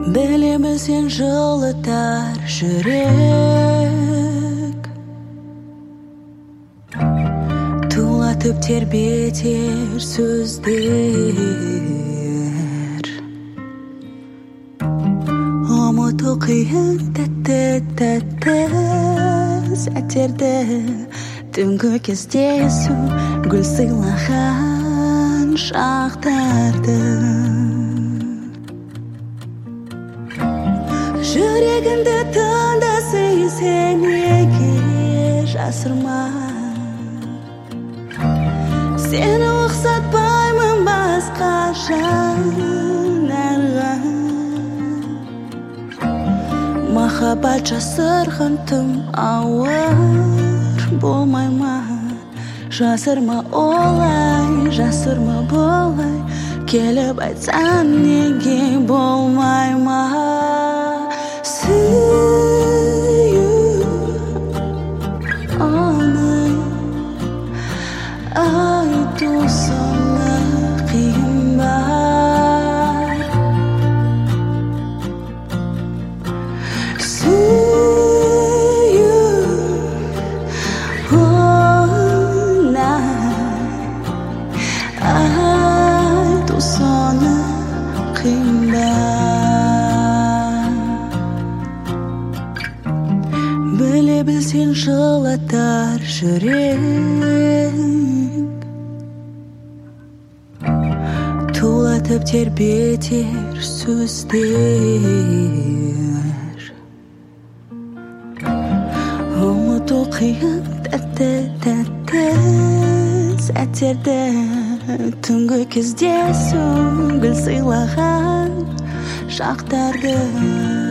Білемін сен жылытар жүрек, тулатып тербетер сөздер. Ұмыту қиын тәтті сәттерді, түнгі кездесу гүл сыйлаған шақтарды. Жүрегіңді тыңда сүйсең неге жасырма, сені ұқсатпаймын басқа жанарға. Махаббат жасырған тым ауыр болмай ма? Жасырма олай, жасырма болай, келіп айтсаң неге болмай ма? Сүю алмай, айту соны қиын ба? Сүю оңай, айту соны қиын ба? Біле білсең жылатар жүрек, тулатып тербетер сөздер. Ұмыту қиын тәтті сәттерді, түнгі кездесу гүл сыйлаған шақтарды.